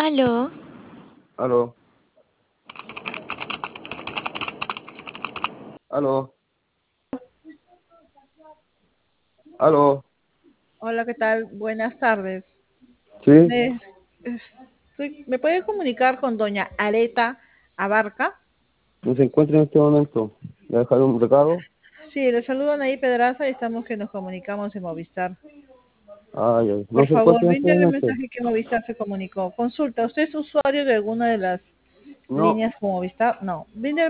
Aló, Aló, aló, aló, Hola, ¿qué tal? Buenas tardes. ¿sí? Me, ¿Me puede comunicar con doña Areta Abarca? ¿No se encuentra en este momento? ¿Le dejar un recado? Sí, le saludan ahí Pedraza y estamos que nos comunicamos en Movistar. Ah, ya. Por ¿No se favor, encuentra en este bríndele el momento? mensaje que Movistar se comunicó. Consulta, ¿usted es usuario de alguna de las No, líneas con Movistar? No. Bríndele